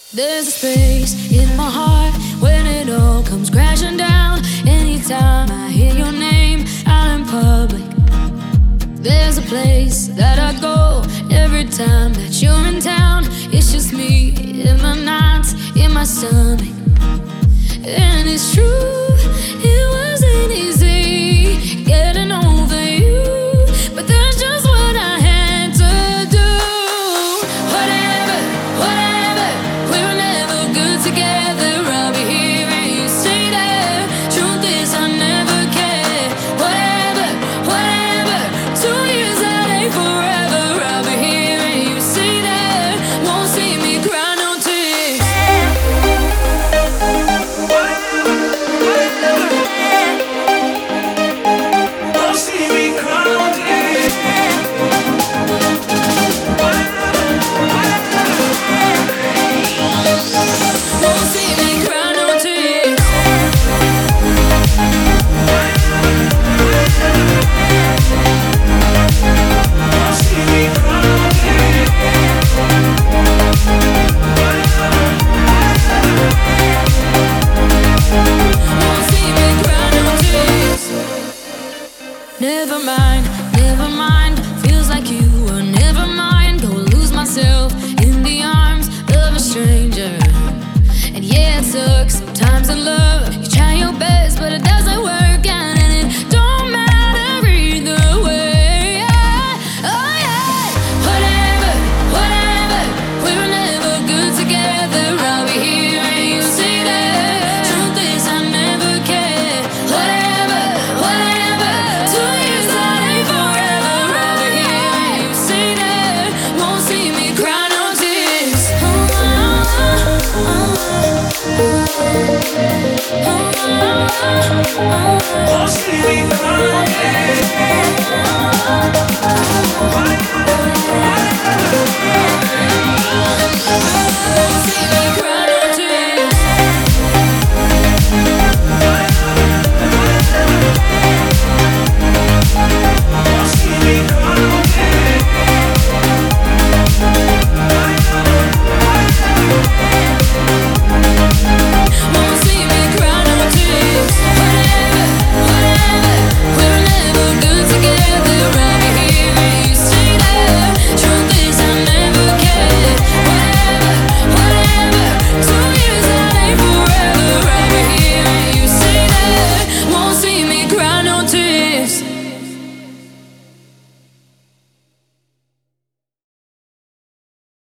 There's a space in my heart when it all comes crashing down. Anytime I hear your name out in public, there's a place that I go every time that you're in town. It's just me in my nights, in my stomach. And it's true, it wasn't easy getting over you, but that's just what I had to do. Whatever, whatever, we were never good together. I'll be here and you stay there. Truth is I never cared. Whatever, whatever, 2 years that ain't forever. I'll be here and you stay there. Won't see me cry no tears. Won't see me cry no tears. Won't see me cry no tears. Won't see me cry no tears. Won't see me cry no tears. Never mind, never mind. Feels like you were never mine. Go lose myself in the arms of a stranger. And yeah, it sucks sometimes in love. You try your best, but it doesn't work out, and it don't matter either way. Yeah. Oh yeah. Whatever, whatever. We were never good together. I'll be here and you see that. Truth is I never cared. Whatever, whatever. 2 years that ain't forever. I'll be here and you see that. Won't see me cry no tears. Won't see me cry no tears.